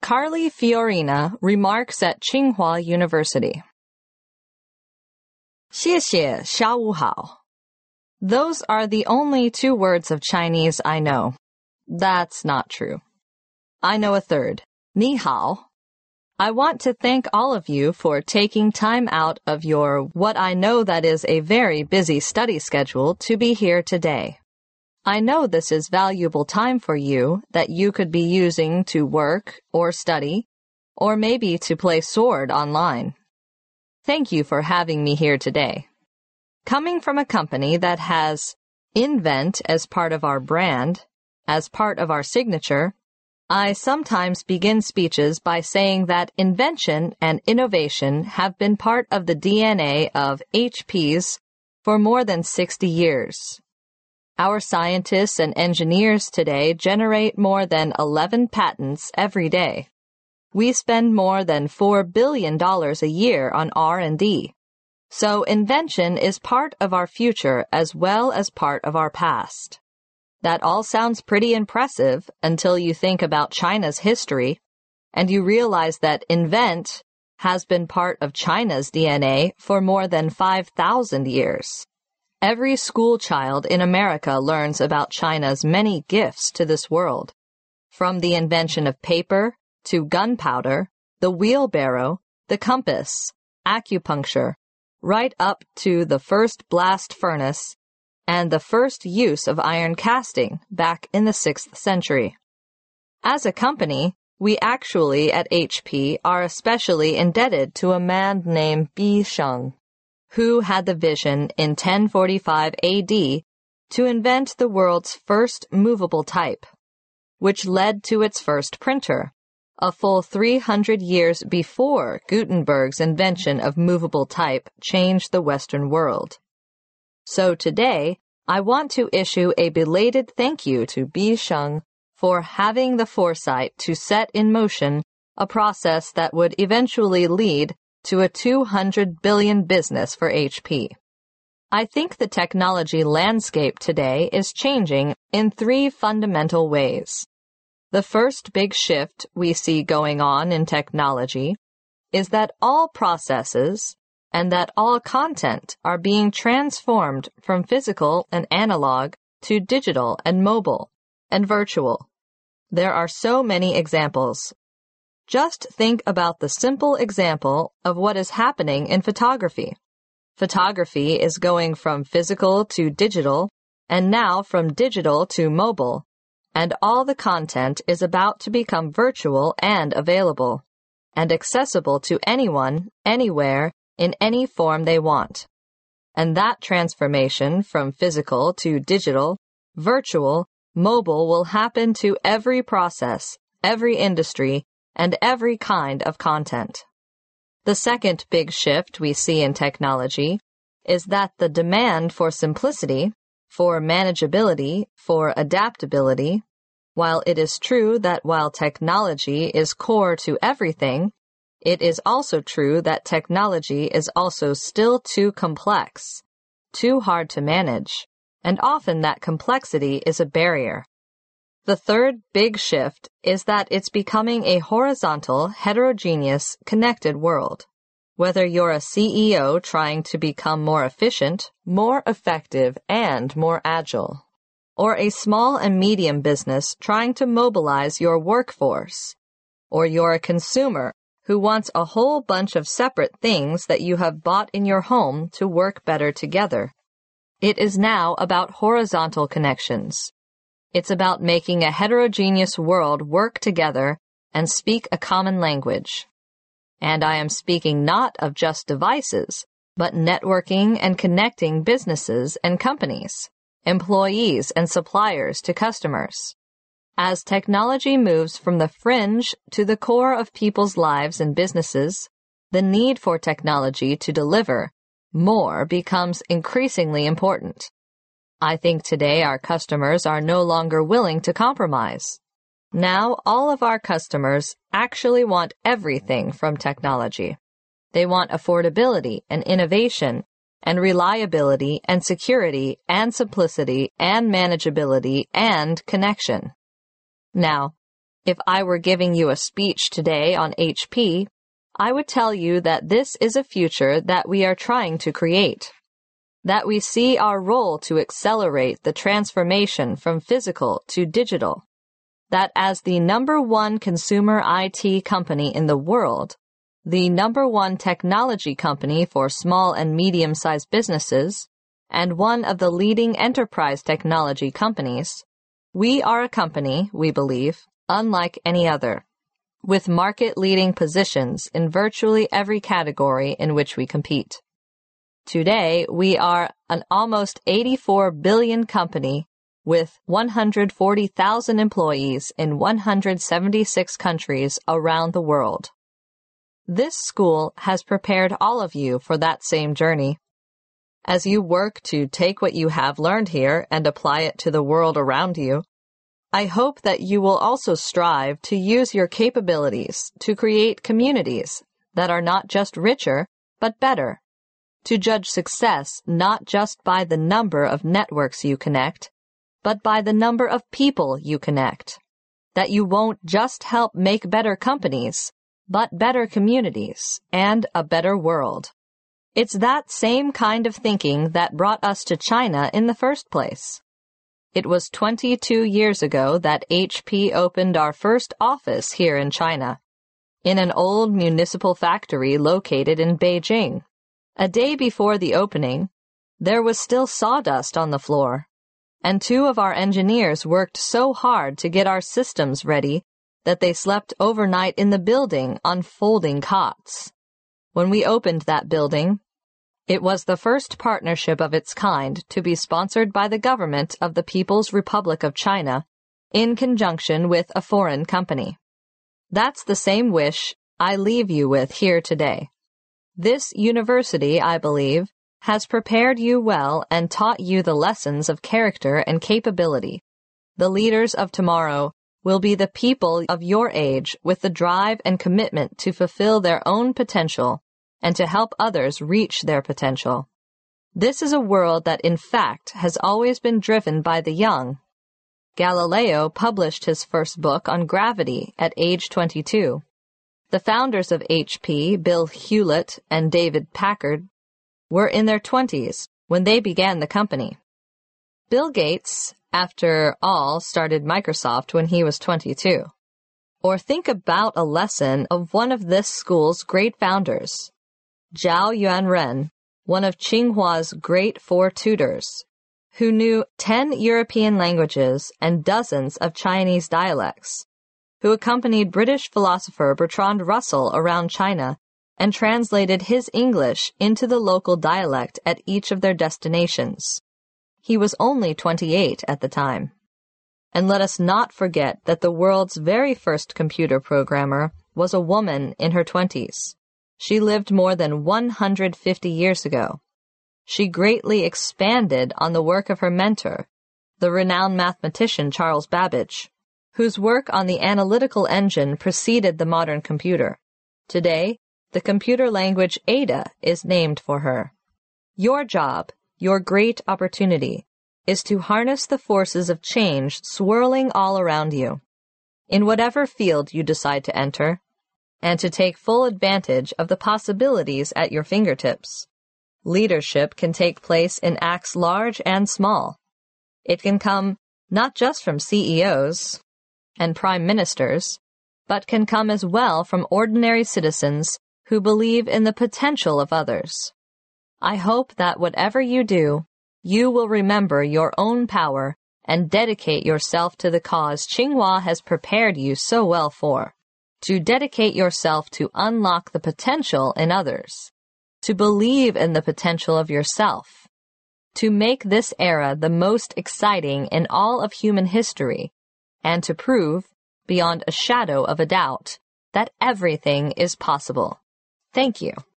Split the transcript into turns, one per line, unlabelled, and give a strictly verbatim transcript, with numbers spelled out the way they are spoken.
Carly Fiorina remarks at Tsinghua University. 谢谢,下午好. Those are the only two words of Chinese I know. That's not true. I know a third. 你好. I want to thank all of you for taking time out of your what I know that is a very busy study schedule to be here today. I know this is valuable time for you that you could be using to work or study, or maybe to play sword online. Thank you for having me here today. Coming from a company that has invent as part of our brand, as part of our signature, I sometimes begin speeches by saying that invention and innovation have been part of the D N A of H P's for more than sixty years. Our scientists and engineers today generate more than eleven patents every day. We spend more than four billion dollars a year on R and D. So invention is part of our future as well as part of our past. That all sounds pretty impressive until you think about China's history, and you realize that invent has been part of China's D N A for more than five thousand years. Every school child in America learns about China's many gifts to this world, from the invention of paper to gunpowder, the wheelbarrow, the compass, acupuncture, right up to the first blast furnace and the first use of iron casting back in the sixth century. As a company, we actually at H P are especially indebted to a man named Bi Sheng, who had the vision in ten forty-five A D to invent the world's first movable type, which led to its first printer, a full three hundred years before Gutenberg's invention of movable type changed the Western world. So today, I want to issue a belated thank you to Bi Sheng for having the foresight to set in motion a process that would eventually lead to a two hundred billion dollars business for H P. I think the technology landscape today is changing in three fundamental ways. The first big shift we see going on in technology is that all processes and that all content are being transformed from physical and analog to digital and mobile and virtual. There are so many examples. Just think about the simple example of what is happening in photography. Photography is going from physical to digital, and now from digital to mobile, and all the content is about to become virtual and available, and accessible to anyone, anywhere, in any form they want. And that transformation from physical to digital, virtual, mobile will happen to every process, every industry, and every kind of content. The second big shift we see in technology is that the demand for simplicity, for manageability, for adaptability, while it is true that while technology is core to everything, it is also true that technology is also still too complex, too hard to manage, and often that complexity is a barrier. The third big shift is that it's becoming a horizontal, heterogeneous, connected world. Whether you're a C E O trying to become more efficient, more effective, and more agile, or a small and medium business trying to mobilize your workforce, or you're a consumer who wants a whole bunch of separate things that you have bought in your home to work better together. It is now about horizontal connections. It's about making a heterogeneous world work together and speak a common language. And I am speaking not of just devices, but networking and connecting businesses and companies, employees and suppliers to customers. As technology moves from the fringe to the core of people's lives and businesses, the need for technology to deliver more becomes increasingly important. I think today our customers are no longer willing to compromise. Now all of our customers actually want everything from technology. They want affordability and innovation and reliability and security and simplicity and manageability and connection. Now, If I were giving you a speech today on H P, I would tell you that this is a future that we are trying to create, that we see our role to accelerate the transformation from physical to digital, that as the number one consumer I T company in the world, the number one technology company for small and medium-sized businesses, and one of the leading enterprise technology companies, we are a company, we believe, unlike any other, with market-leading positions in virtually every category in which we compete. Today, we are an almost eighty-four billion company with one hundred forty thousand employees in one hundred seventy-six countries around the world. This school has prepared all of you for that same journey. As you work to take what you have learned here and apply it to the world around you, I hope that you will also strive to use your capabilities to create communities that are not just richer, but better, to judge success not just by the number of networks you connect, but by the number of people you connect, that you won't just help make better companies, but better communities and a better world. It's that same kind of thinking that brought us to China in the first place. It was twenty-two years ago that H P opened our first office here in China, in an old municipal factory located in Beijing. A day before the opening, there was still sawdust on the floor, and two of our engineers worked so hard to get our systems ready that they slept overnight in the building on folding cots. When we opened that building, it was the first partnership of its kind to be sponsored by the government of the People's Republic of China in conjunction with a foreign company. That's the same wish I leave you with here today. This university, I believe, has prepared you well and taught you the lessons of character and capability. The leaders of tomorrow will be the people of your age with the drive and commitment to fulfill their own potential and to help others reach their potential. This is a world that, in fact, has always been driven by the young. Galileo published his first book on gravity at age twenty-two. The founders of H P, Bill Hewlett and David Packard, were in their twenties when they began the company. Bill Gates, after all, started Microsoft when he was twenty-two. Or think about a lesson of one of this school's great founders, Zhao Yuanren, one of Tsinghua's great four tutors, who knew ten European languages and dozens of Chinese dialects, who accompanied British philosopher Bertrand Russell around China and translated his English into the local dialect at each of their destinations. He was only twenty-eight at the time. And let us not forget that the world's very first computer programmer was a woman in her twenties. She lived more than one hundred fifty years ago. She greatly expanded on the work of her mentor, the renowned mathematician Charles Babbage, whose work on the analytical engine preceded the modern computer. Today, the computer language Ada is named for her. Your job, your great opportunity, is to harness the forces of change swirling all around you, in whatever field you decide to enter, and to take full advantage of the possibilities at your fingertips. Leadership can take place in acts large and small. It can come not just from C E Os and prime ministers, but can come as well from ordinary citizens who believe in the potential of others. I hope that whatever you do, you will remember your own power and dedicate yourself to the cause Tsinghua has prepared you so well for, to dedicate yourself to unlock the potential in others, to believe in the potential of yourself, to make this era the most exciting in all of human history, and to prove, beyond a shadow of a doubt, that everything is possible. Thank you.